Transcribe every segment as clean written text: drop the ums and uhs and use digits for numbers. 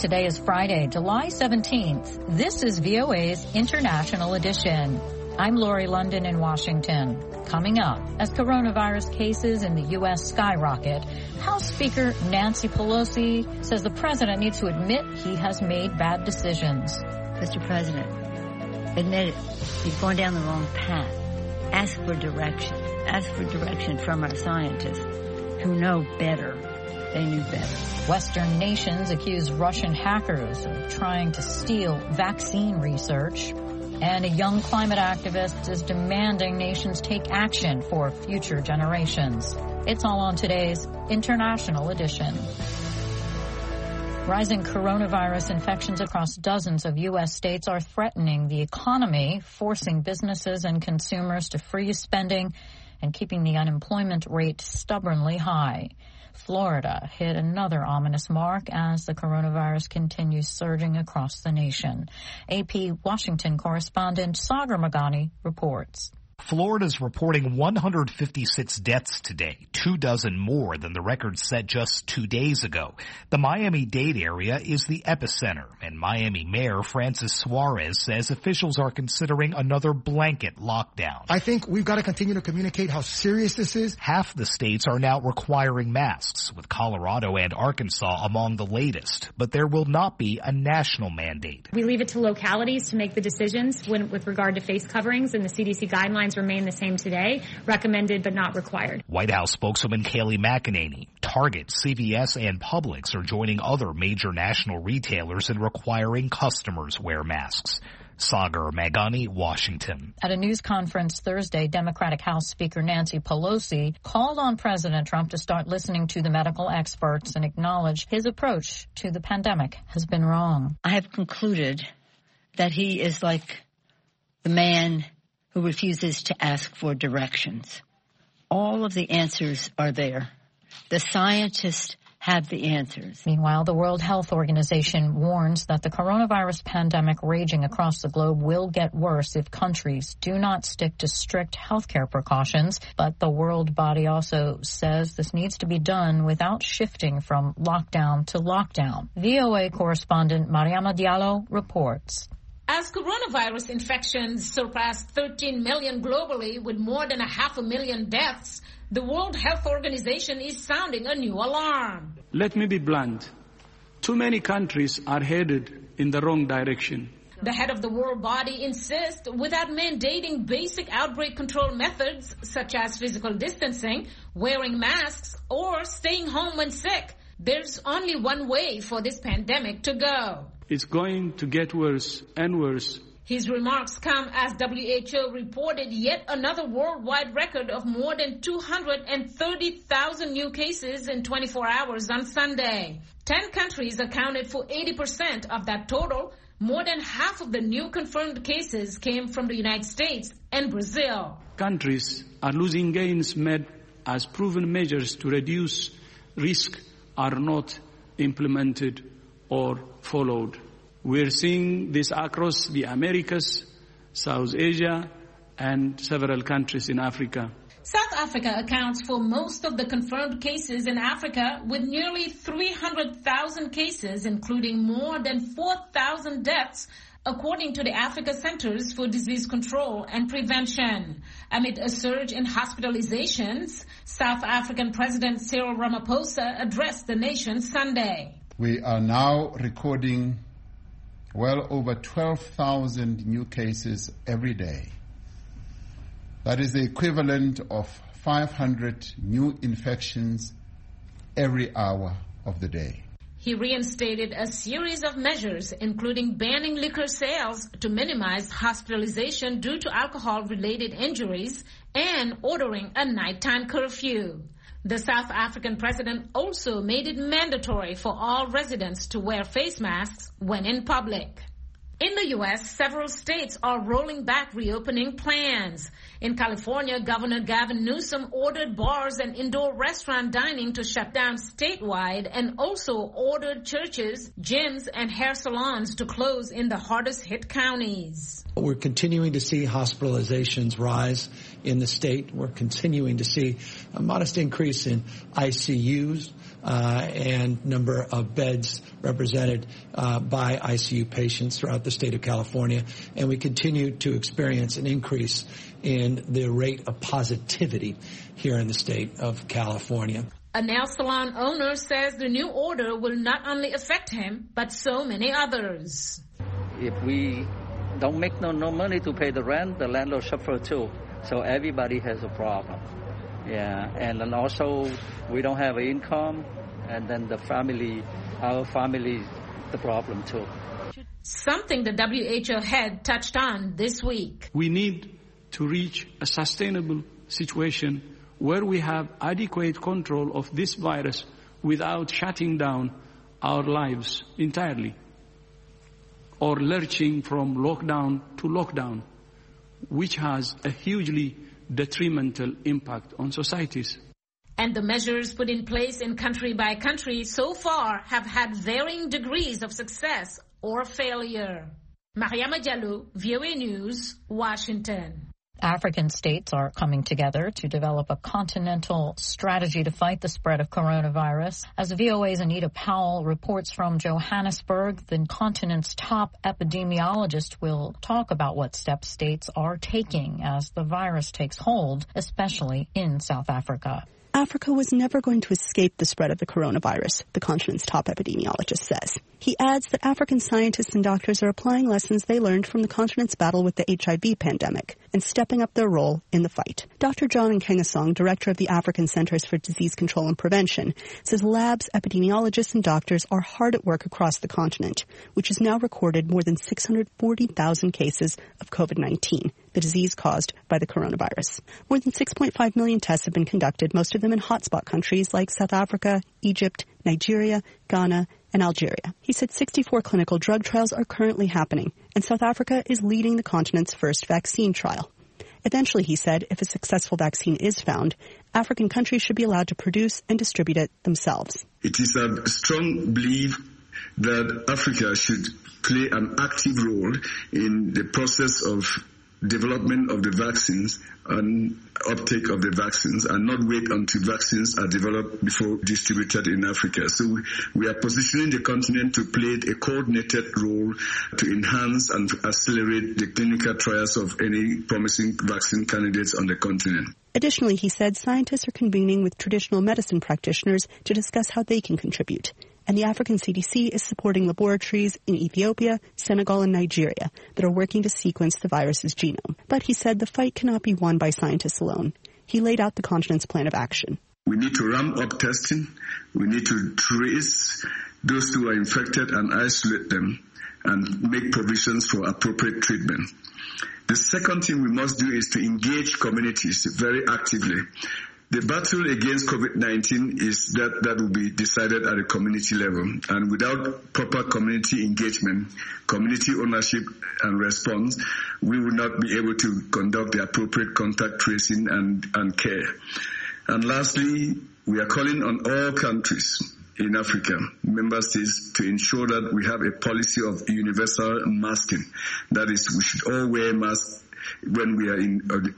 Today is Friday, July 17th. This is VOA's International Edition. I'm Lori London in Washington. Coming up, as coronavirus cases in the U.S. skyrocket, House Speaker Nancy Pelosi says the president needs to admit he has made bad decisions. Mr. President, admit it. You've gone down the wrong path. Ask for direction. Ask for direction from our scientists who know better. They knew better. Western nations accuse Russian hackers of trying to steal vaccine research. And a young climate activist is demanding nations take action for future generations. It's all on today's International Edition. Rising coronavirus infections across dozens of U.S. states are threatening the economy, forcing businesses and consumers to freeze spending and keeping the unemployment rate stubbornly high. Florida hit another ominous mark as the coronavirus continues surging across the nation. AP Washington correspondent Sagar Meghani reports. Florida's reporting 156 deaths today, 24 more than the record set just 2 days ago. The Miami-Dade area is the epicenter, and Miami Mayor Francis Suarez says officials are considering another blanket lockdown. I think we've got to continue to communicate how serious this is. Half the states are now requiring masks, with Colorado and Arkansas among the latest, but there will not be a national mandate. We leave it to localities to make the decisions with regard to face coverings, and the CDC guidelines remain the same today, recommended but not required. White House spokeswoman Kayleigh McEnany, Target, CVS, and Publix are joining other major national retailers in requiring customers wear masks. Sagar Meghani, Washington. At a news conference Thursday, Democratic House Speaker Nancy Pelosi called on President Trump to start listening to the medical experts and acknowledge his approach to the pandemic has been wrong. I have concluded that he is like the man who refuses to ask for directions. All of the answers are there. The scientists have the answers. Meanwhile, the World Health Organization warns that the coronavirus pandemic raging across the globe will get worse if countries do not stick to strict healthcare precautions. But the world body also says this needs to be done without shifting from lockdown to lockdown. VOA correspondent Mariama Diallo reports. As coronavirus infections surpass 13 million globally with more than 500,000 deaths, the World Health Organization is sounding a new alarm. Let me be blunt. Too many countries are headed in the wrong direction. The head of the world body insists without mandating basic outbreak control methods such as physical distancing, wearing masks, or staying home when sick, there's only one way for this pandemic to go. It's going to get worse and worse. His remarks come as WHO reported yet another worldwide record of more than 230,000 new cases in 24 hours on Sunday. 10 countries accounted for 80% of that total. More than half of the new confirmed cases came from the United States and Brazil. Countries are losing gains made as proven measures to reduce risk are not implemented or followed. We're seeing this across the Americas, South Asia, and several countries in Africa. South Africa accounts for most of the confirmed cases in Africa, with nearly 300,000 cases, including more than 4,000 deaths, according to the Africa Centers for Disease Control and Prevention. Amid a surge in hospitalizations, South African President Cyril Ramaphosa addressed the nation Sunday. We are now recording well over 12,000 new cases every day. That is the equivalent of 500 new infections every hour of the day. He reinstated a series of measures, including banning liquor sales to minimize hospitalization due to alcohol-related injuries and ordering a nighttime curfew. The South African president also made it mandatory for all residents to wear face masks when in public. In the U.S., several states are rolling back reopening plans. In California, Governor Gavin Newsom ordered bars and indoor restaurant dining to shut down statewide and also ordered churches, gyms, and hair salons to close in the hardest hit counties. We're continuing to see hospitalizations rise in the state. We're continuing to see a modest increase in ICUs and number of beds represented by ICU patients throughout the state of California, and we continue to experience an increase in the rate of positivity here in the state of California. A nail salon owner says the new order will not only affect him, but so many others. If we don't make no money to pay the rent, the landlord suffers too. So everybody has a problem. Yeah, and then also we don't have income, and then our family, the problem too. Something the WHO head touched on this week. We need to reach a sustainable situation where we have adequate control of this virus without shutting down our lives entirely or lurching from lockdown to lockdown, which has a hugely detrimental impact on societies. And the measures put in place in country by country so far have had varying degrees of success or failure. Mariama Diallo, VOA News, Washington. African states are coming together to develop a continental strategy to fight the spread of coronavirus. As VOA's Anita Powell reports from Johannesburg, the continent's top epidemiologist will talk about what steps states are taking as the virus takes hold, especially in South Africa. Africa was never going to escape the spread of the coronavirus, the continent's top epidemiologist says. He adds that African scientists and doctors are applying lessons they learned from the continent's battle with the HIV pandemic and stepping up their role in the fight. Dr. John Nkengasong, director of the African Centers for Disease Control and Prevention, says labs, epidemiologists, and doctors are hard at work across the continent, which has now recorded more than 640,000 cases of COVID-19, the disease caused by the coronavirus. More than 6.5 million tests have been conducted, most of them in hotspot countries like South Africa, Egypt, Nigeria, Ghana, and Algeria. He said 64 clinical drug trials are currently happening, and South Africa is leading the continent's first vaccine trial. Eventually, he said, if a successful vaccine is found, African countries should be allowed to produce and distribute it themselves. It is a strong belief that Africa should play an active role in the process of development of the vaccines and uptake of the vaccines, and not wait until vaccines are developed before distributed in Africa. So we are positioning the continent to play a coordinated role to enhance and accelerate the clinical trials of any promising vaccine candidates on the continent. Additionally, he said scientists are convening with traditional medicine practitioners to discuss how they can contribute. And the African CDC is supporting laboratories in Ethiopia, Senegal, and Nigeria that are working to sequence the virus's genome. But he said the fight cannot be won by scientists alone. He laid out the continent's plan of action. We need to ramp up testing. We need to trace those who are infected and isolate them and make provisions for appropriate treatment. The second thing we must do is to engage communities very actively. The battle against COVID-19 is that will be decided at a community level. And without proper community engagement, community ownership and response, we will not be able to conduct the appropriate contact tracing and care. And lastly, we are calling on all countries in Africa, member states, to ensure that we have a policy of universal masking. That is, we should all wear masks when we are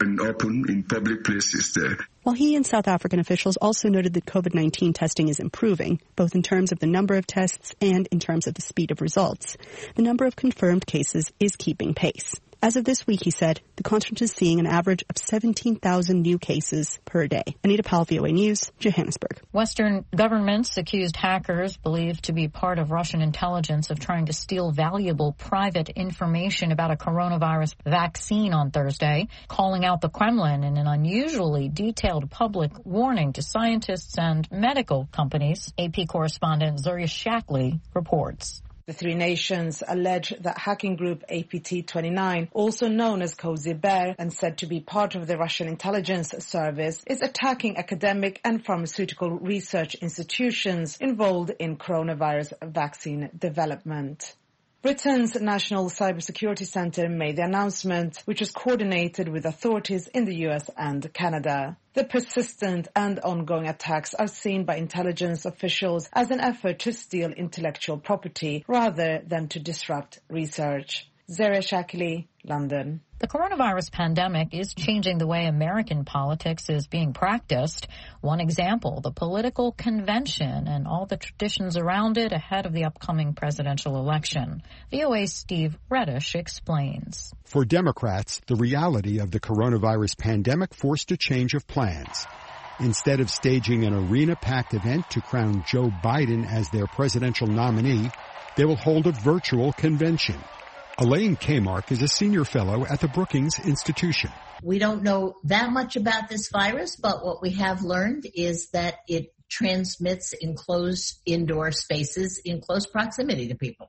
in public places there. While he and South African officials also noted that COVID-19 testing is improving, both in terms of the number of tests and in terms of the speed of results, the number of confirmed cases is keeping pace. As of this week, he said, the continent is seeing an average of 17,000 new cases per day. Anita Powell, VOA News, Johannesburg. Western governments accused hackers believed to be part of Russian intelligence of trying to steal valuable private information about a coronavirus vaccine on Thursday, calling out the Kremlin in an unusually detailed public warning to scientists and medical companies. AP correspondent Zuriya Shackley reports. The three nations allege that hacking group APT29, also known as Cozy Bear and said to be part of the Russian intelligence service, is attacking academic and pharmaceutical research institutions involved in coronavirus vaccine development. Britain's National Cybersecurity Centre made the announcement, which was coordinated with authorities in the US and Canada. The persistent and ongoing attacks are seen by intelligence officials as an effort to steal intellectual property rather than to disrupt research. Zara Shakili, London. The coronavirus pandemic is changing the way American politics is being practiced. One example, the political convention and all the traditions around it ahead of the upcoming presidential election. VOA's Steve Reddish explains. For Democrats, the reality of the coronavirus pandemic forced a change of plans. Instead of staging an arena-packed event to crown Joe Biden as their presidential nominee, they will hold a virtual convention. Elaine Kmark is a senior fellow at the Brookings Institution. We don't know that much about this virus, but what we have learned is that it transmits in closed indoor spaces in close proximity to people.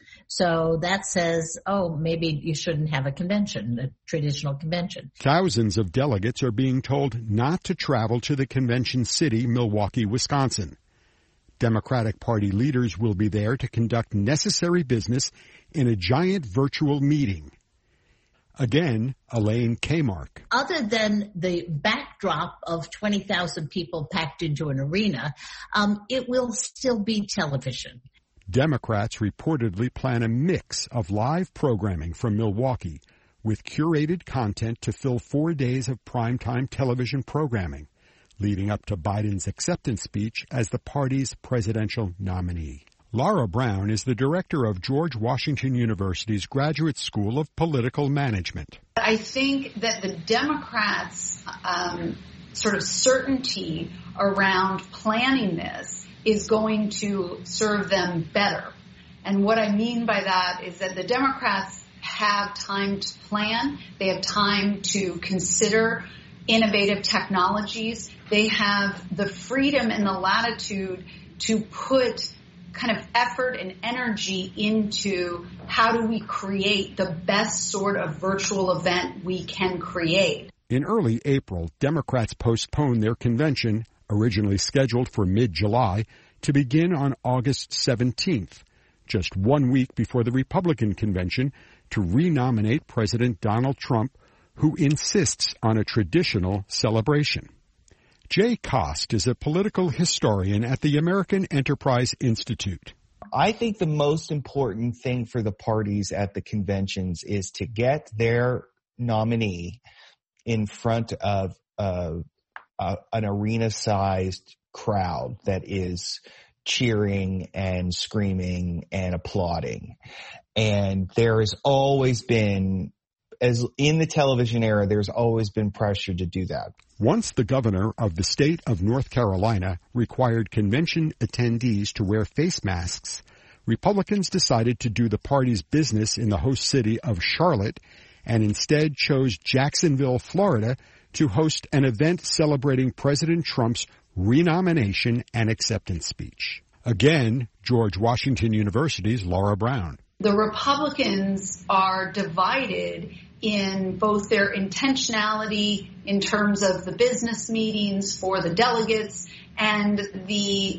So that says, maybe you shouldn't have a convention, a traditional convention. Thousands of delegates are being told not to travel to the convention city, Milwaukee, Wisconsin. Democratic Party leaders will be there to conduct necessary business in a giant virtual meeting. Again, Elaine Kmark. Other than the backdrop of 20,000 people packed into an arena, it will still be television. Democrats reportedly plan a mix of live programming from Milwaukee with curated content to fill 4 days of primetime television programming, leading up to Biden's acceptance speech as the party's presidential nominee. Laura Brown is the director of George Washington University's Graduate School of Political Management. I think that the Democrats' sort of certainty around planning this is going to serve them better. And what I mean by that is that the Democrats have time to plan. They have time to consider innovative technologies. They have the freedom and the latitude to put kind of effort and energy into how do we create the best sort of virtual event we can create. In early April, Democrats postponed their convention, originally scheduled for mid-July, to begin on August 17th, just 1 week before the Republican convention, to renominate President Donald Trump, who insists on a traditional celebration. Jay Cost is a political historian at the American Enterprise Institute. I think the most important thing for the parties at the conventions is to get their nominee in front of an arena-sized crowd that is cheering and screaming and applauding. And there has always been, as in the television era, there's always been pressure to do that. Once the governor of the state of North Carolina required convention attendees to wear face masks, Republicans decided to do the party's business in the host city of Charlotte and instead chose Jacksonville, Florida, to host an event celebrating President Trump's renomination and acceptance speech. Again, George Washington University's Laura Brown. The Republicans are divided in both their intentionality in terms of the business meetings for the delegates and the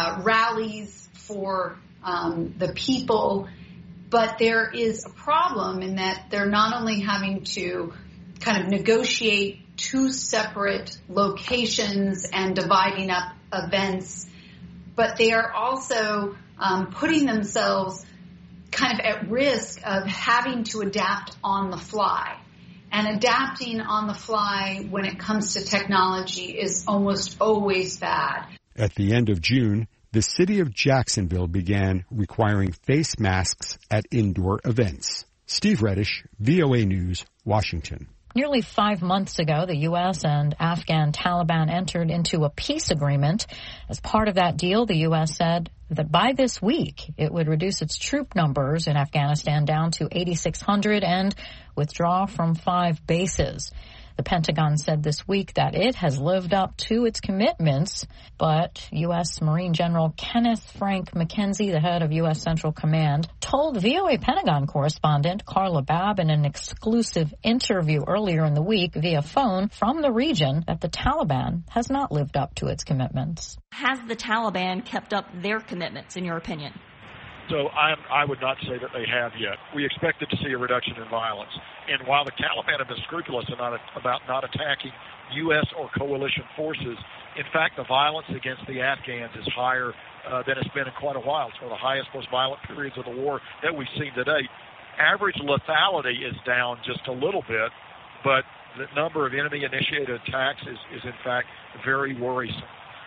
rallies for the people. But there is a problem in that they're not only having to kind of negotiate two separate locations and dividing up events, but they are also putting themselves kind of at risk of having to adapt on the fly. And adapting on the fly when it comes to technology is almost always bad. At the end of June, the city of Jacksonville began requiring face masks at indoor events. Steve Reddish, VOA News, Washington. Nearly 5 months ago, the U.S. and Afghan Taliban entered into a peace agreement. As part of that deal, the U.S. said that by this week, it would reduce its troop numbers in Afghanistan down to 8,600 and withdraw from 5 bases. The Pentagon said this week that it has lived up to its commitments, but U.S. Marine General Kenneth Frank McKenzie, the head of U.S. Central Command, told VOA Pentagon correspondent Carla Babb in an exclusive interview earlier in the week via phone from the region that the Taliban has not lived up to its commitments. Has the Taliban kept up their commitments, in your opinion? So I would not say that they have yet. We expected to see a reduction in violence. And while the Taliban have been scrupulous about not attacking U.S. or coalition forces, in fact, the violence against the Afghans is higher than it's been in quite a while. It's one of the highest, most violent periods of the war that we've seen to date. Average lethality is down just a little bit, but the number of enemy-initiated attacks is in fact very worrisome.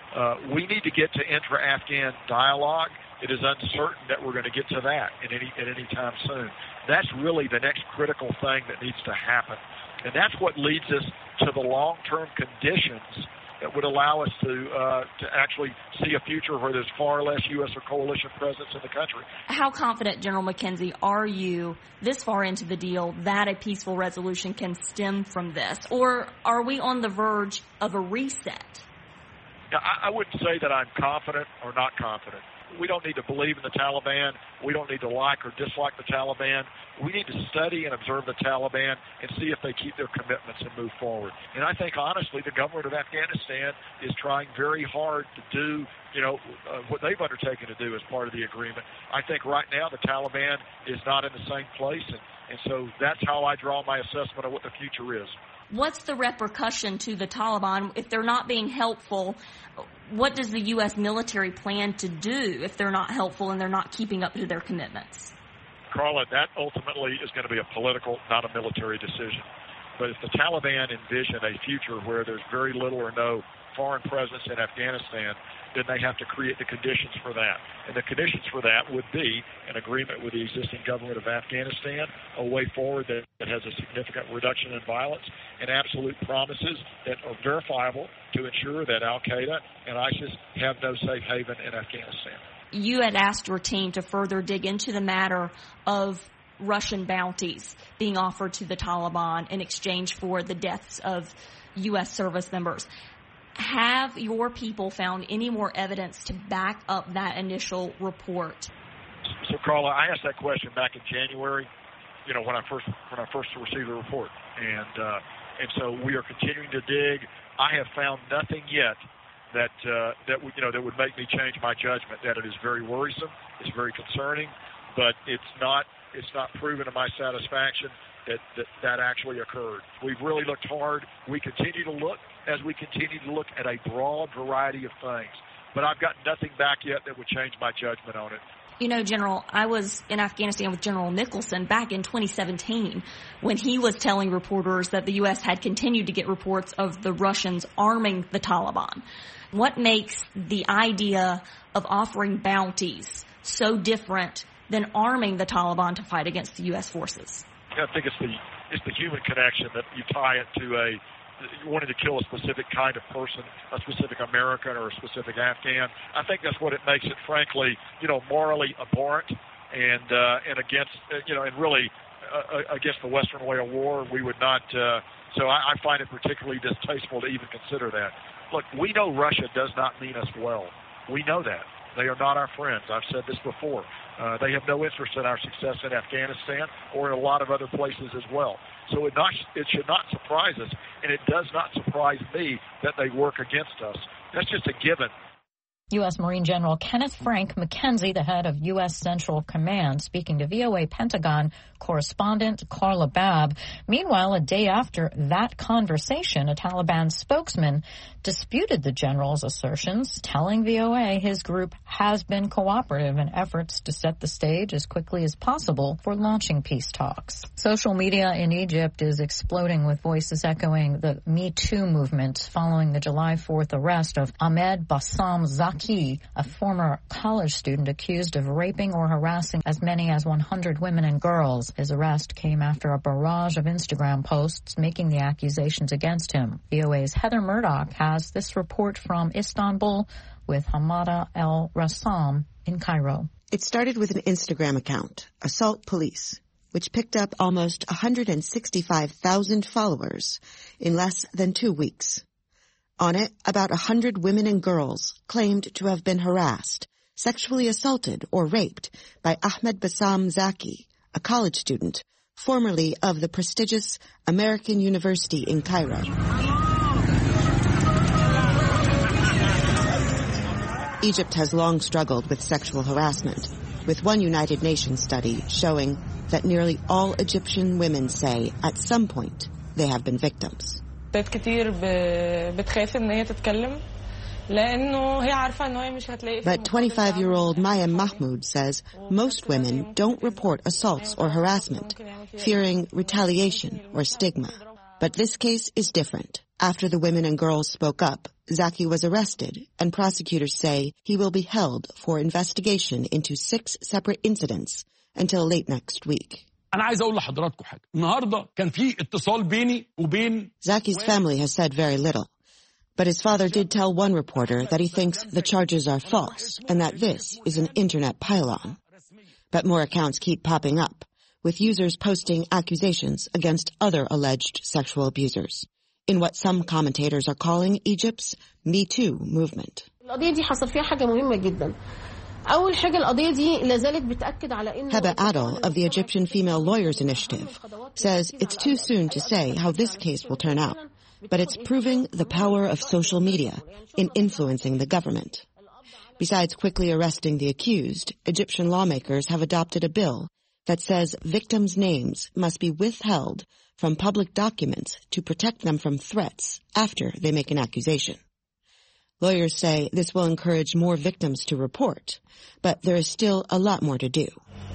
We need to get to intra-Afghan dialogue. It is uncertain that we're going to get to that at any time soon. That's really the next critical thing that needs to happen. And that's what leads us to the long-term conditions that would allow us to actually see a future where there's far less U.S. or coalition presence in the country. How confident, General McKenzie, are you this far into the deal that a peaceful resolution can stem from this? Or are we on the verge of a reset? Now, I wouldn't say that I'm confident or not confident. We don't need to believe in the Taliban. We don't need to like or dislike the Taliban. We need to study and observe the Taliban and see if they keep their commitments and move forward. And I think, honestly, the government of Afghanistan is trying very hard to do, what they've undertaken to do as part of the agreement. I think right now the Taliban is not in the same place, and so that's how I draw my assessment of what the future is. What's the repercussion to the Taliban if they're not being helpful? What does the U.S. military plan to do if they're not helpful and they're not keeping up to their commitments? Carla, that ultimately is going to be a political, not a military decision. But if the Taliban envision a future where there's very little or no foreign presence in Afghanistan, then they have to create the conditions for that. And the conditions for that would be an agreement with the existing government of Afghanistan, a way forward that has a significant reduction in violence, and absolute promises that are verifiable to ensure that al-Qaeda and ISIS have no safe haven in Afghanistan. You had asked your team to further dig into the matter of Russian bounties being offered to the Taliban in exchange for the deaths of U.S. service members. Have your people found any more evidence to back up that initial report? So, Carla, I asked that question back in January, when I first received the report, and so we are continuing to dig. I have found nothing yet that would make me change my judgment. That it is very worrisome, it's very concerning, but it's not proven to my satisfaction that actually occurred. We've really looked hard. We continue to look as we continue to look at a broad variety of things. But I've got nothing back yet that would change my judgment on it. General, I was in Afghanistan with General Nicholson back in 2017 when he was telling reporters that the U.S. had continued to get reports of the Russians arming the Taliban. What makes the idea of offering bounties so different than arming the Taliban to fight against the U.S. forces? I think it's the human connection that you tie it to wanting to kill a specific kind of person, a specific American or a specific Afghan. I think that's what it makes it, frankly, morally abhorrent and against, and really against the Western way of war. We would not. So I find it particularly distasteful to even consider that. Look, we know Russia does not mean us well. We know that. They are not our friends. I've said this before. They have no interest in our success in Afghanistan or in a lot of other places as well. So it should not surprise us, and it does not surprise me that they work against us. That's just a given. U.S. Marine General Kenneth Frank McKenzie, the head of U.S. Central Command, speaking to VOA Pentagon correspondent Carla Babb. Meanwhile, a day after that conversation, a Taliban spokesman disputed the general's assertions, telling VOA his group has been cooperative in efforts to set the stage as quickly as possible for launching peace talks. Social media in Egypt is exploding with voices echoing the Me Too movement following the July 4th arrest of Ahmed Bassam Zaki, a former college student accused of raping or harassing as many as 100 women and girls. His arrest came after a barrage of Instagram posts making the accusations against him. VOA's Heather Murdoch has this report from Istanbul with Hamada El Rassam in Cairo. It started with an Instagram account, Assault Police, which picked up almost 165,000 followers in less than 2 weeks. On it, about 100 women and girls claimed to have been harassed, sexually assaulted, or raped by Ahmed Bassam Zaki, a college student, formerly of the prestigious American University in Cairo. Egypt has long struggled with sexual harassment, with one United Nations study showing that nearly all Egyptian women say at some point they have been victims. But 25-year-old Maya Mahmoud says most women don't report assaults or harassment, fearing retaliation or stigma. But this case is different. After the women and girls spoke up, Zaki was arrested, and prosecutors say he will be held for investigation into 6 separate incidents until late next week. Zaki's family has said very little. But his father did tell one reporter that he thinks the charges are false and that this is an internet pile-on. But more accounts keep popping up, with users posting accusations against other alleged sexual abusers, in what some commentators are calling Egypt's Me Too movement. Heba Adel of the Egyptian Female Lawyers Initiative says it's too soon to say how this case will turn out, but it's proving the power of social media in influencing the government. Besides quickly arresting the accused, Egyptian lawmakers have adopted a bill that says victims' names must be withheld from public documents to protect them from threats after they make an accusation. Lawyers say this will encourage more victims to report, but there is still a lot more to do.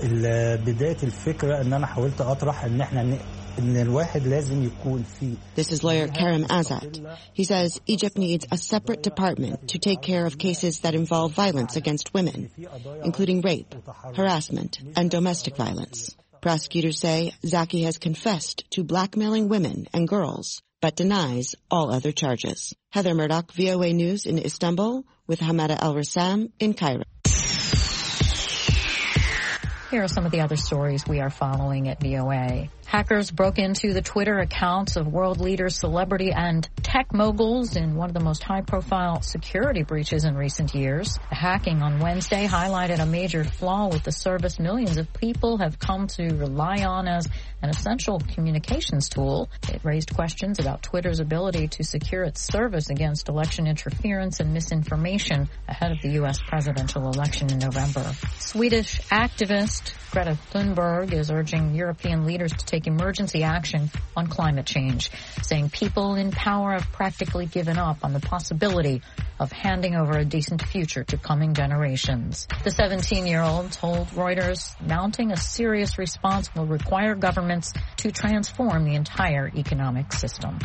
This is lawyer Karim Azad. He says Egypt needs a separate department to take care of cases that involve violence against women, including rape, harassment, and domestic violence. Prosecutors say Zaki has confessed to blackmailing women and girls, but denies all other charges. Heather Murdoch, VOA News in Istanbul, with Hamada Al-Rassam in Cairo. Here are some of the other stories we are following at VOA. Hackers broke into the Twitter accounts of world leaders, celebrity, and tech moguls in one of the most high-profile security breaches in recent years. The hacking on Wednesday highlighted a major flaw with the service millions of people have come to rely on as an essential communications tool. It raised questions about Twitter's ability to secure its service against election interference and misinformation ahead of the U.S. presidential election in November. Swedish activist Greta Thunberg is urging European leaders to take emergency action on climate change, saying people in power have practically given up on the possibility of handing over a decent future to coming generations. The 17-year-old told Reuters mounting a serious response will require governments to transform the entire economic system.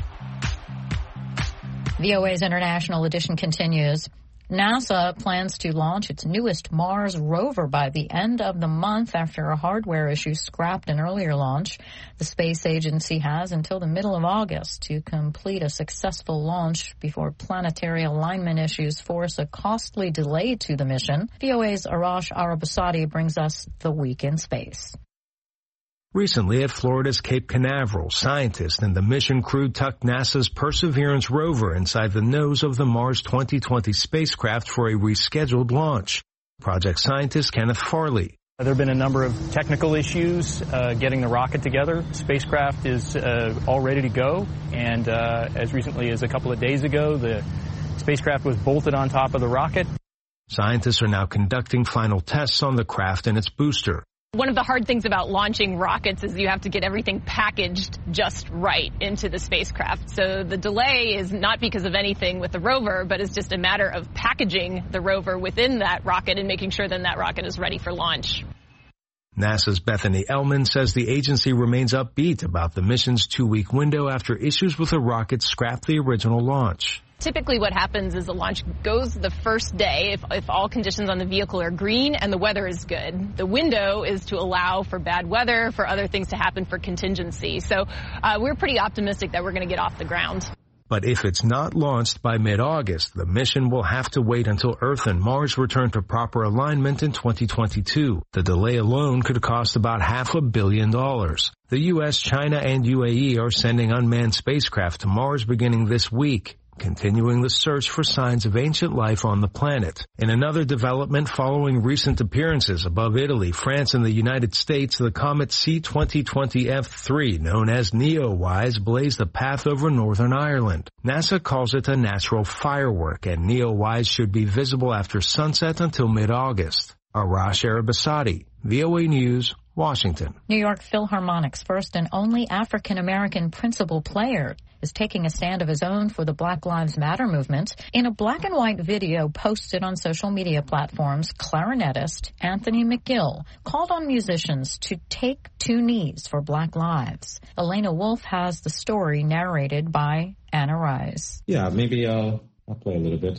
VOA's International Edition continues. NASA plans to launch its newest Mars rover by the end of the month after a hardware issue scrapped an earlier launch. The space agency has until the middle of August to complete a successful launch before planetary alignment issues force a costly delay to the mission. VOA's Arash Arabasadi brings us the week in space. Recently at Florida's Cape Canaveral, scientists and the mission crew tucked NASA's Perseverance rover inside the nose of the Mars 2020 spacecraft for a rescheduled launch. Project scientist Kenneth Farley. There have been a number of technical issues getting the rocket together. Spacecraft is all ready to go, and as recently as a couple of days ago, the spacecraft was bolted on top of the rocket. Scientists are now conducting final tests on the craft and its booster. One of the hard things about launching rockets is you have to get everything packaged just right into the spacecraft. So the delay is not because of anything with the rover, but it's just a matter of packaging the rover within that rocket and making sure then that rocket is ready for launch. NASA's Bethany Ehlman says the agency remains upbeat about the mission's 2-week window after issues with the rocket scrapped the original launch. Typically what happens is the launch goes the first day if all conditions on the vehicle are green and the weather is good. The window is to allow for bad weather, for other things to happen, for contingency. So we're pretty optimistic that we're going to get off the ground. But if it's not launched by mid-August, the mission will have to wait until Earth and Mars return to proper alignment in 2022. The delay alone could cost about $500 million. The U.S., China, and UAE are sending unmanned spacecraft to Mars beginning this week, continuing the search for signs of ancient life on the planet. In another development following recent appearances above Italy, France, and the United States, the comet C-2020F3, known as NEOWISE, blazed a path over Northern Ireland. NASA calls it a natural firework, and NEOWISE should be visible after sunset until mid-August. Arash Arabasadi, VOA News, Washington. New York Philharmonic's first and only African-American principal player is taking a stand of his own for the Black Lives Matter movement. In a black and white video posted on social media platforms, clarinetist Anthony McGill called on musicians to take two knees for Black lives. Elena Wolf has the story narrated by Anna Rice. Yeah, maybe I'll play a little bit.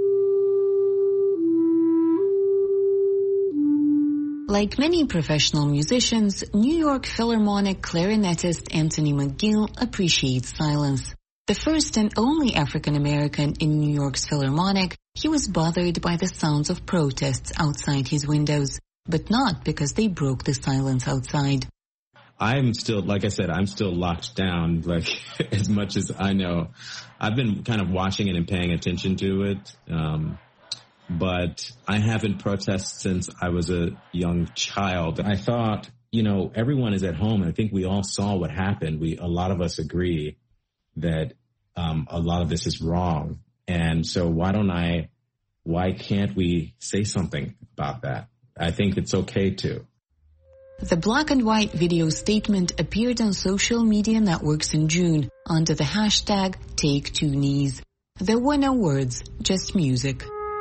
Like many professional musicians, New York Philharmonic clarinetist Anthony McGill appreciates silence. The first and only African-American in New York's Philharmonic, he was bothered by the sounds of protests outside his windows, but not because they broke the silence outside. I'm still, like I said, I'm still locked down, like, as much as I know. I've been kind of watching it and paying attention to it. But I haven't protested since I was a young child. I thought, everyone is at home, and I think we all saw what happened. A lot of us agree that a lot of this is wrong. And so why can't we say something about that? I think it's okay to. The black and white video statement appeared on social media networks in June under the hashtag #TakeTwoKnees. There were no words, just music.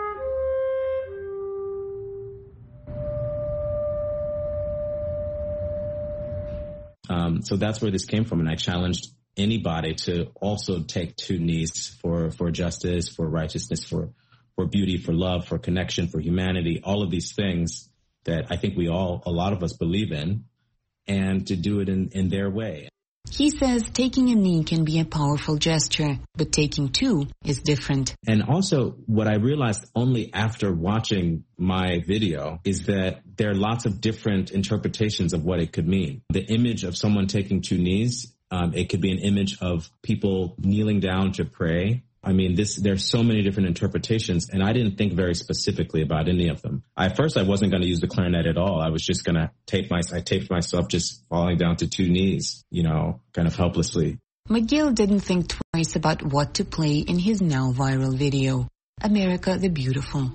So that's where this came from, and I challenged anybody to also take two knees for justice, for righteousness, for beauty, for love, for connection, for humanity, all of these things that I think a lot of us believe in, and to do it in their way. He says taking a knee can be a powerful gesture, but taking two is different. And also, what I realized only after watching my video is that there are lots of different interpretations of what it could mean. The image of someone taking two knees, it could be an image of people kneeling down to pray. I mean, there's so many different interpretations, and I didn't think very specifically about any of them. At first, I wasn't going to use the clarinet at all. I was just going to I taped myself just falling down to two knees, kind of helplessly. McGill didn't think twice about what to play in his now viral video, America the Beautiful.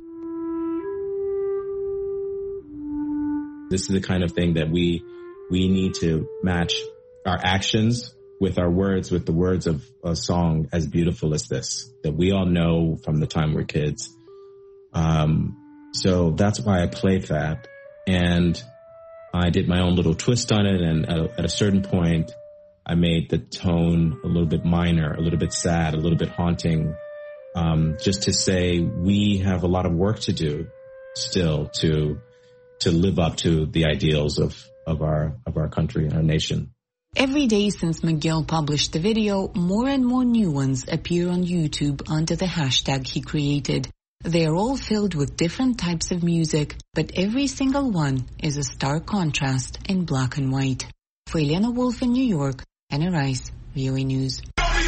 This is the kind of thing that we need to match our actions with our words, with the words of a song as beautiful as this, that we all know from the time we're kids. So that's why I played that. And I did my own little twist on it. And at a certain point, I made the tone a little bit minor, a little bit sad, a little bit haunting, just to say we have a lot of work to do still to live up to the ideals of our country and our nation. Every day since McGill published the video, more and more new ones appear on YouTube under the hashtag he created. They are all filled with different types of music, but every single one is a stark contrast in black and white. For Elena Wolf in New York, Anna Rice, VOA News.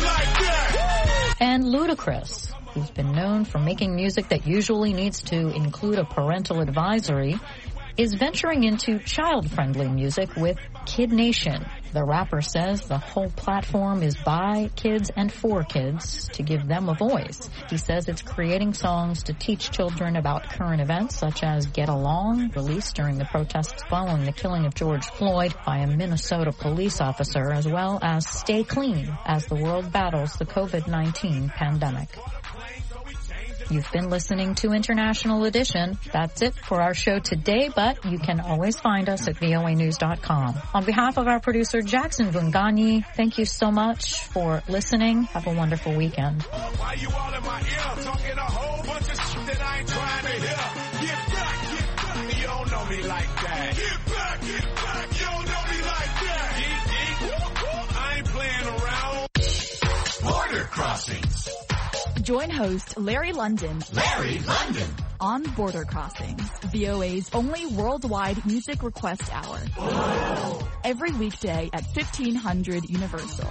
And Ludacris, who's been known for making music that usually needs to include a parental advisory, is venturing into child-friendly music with Kid Nation. The rapper says the whole platform is by kids and for kids to give them a voice. He says it's creating songs to teach children about current events such as Get Along, released during the protests following the killing of George Floyd by a Minnesota police officer, as well as Stay Clean as the world battles the COVID-19 pandemic. You've been listening to International Edition. That's it for our show today, but you can always find us at voanews.com. On behalf of our producer, Jackson Vunganyi, thank you so much for listening. Have a wonderful weekend. Why you all in my ear talking a whole bunch of shit that I ain't trying to hear? Get back, you don't know me like that. Get back, you don't know me like that. I ain't playing around. Border Crossings. Join host Larry London on Border Crossings, VOA's only worldwide music request hour. Every weekday at 1500 Universal.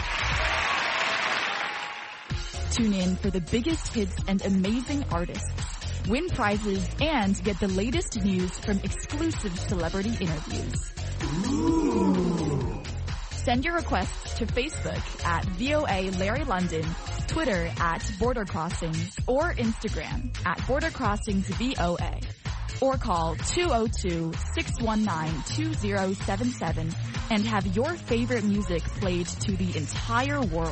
Tune in for the biggest hits and amazing artists. Win prizes and get the latest news from exclusive celebrity interviews. Ooh. Send your requests to Facebook at VOA Larry London, Twitter at Border Crossings, or Instagram at Border Crossings VOA. or call 202-619-2077 and have your favorite music played to the entire world.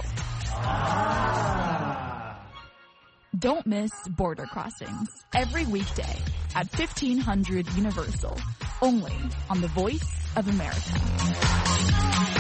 Don't miss Border Crossings every weekday at 1500 Universal, only on the Voice of America.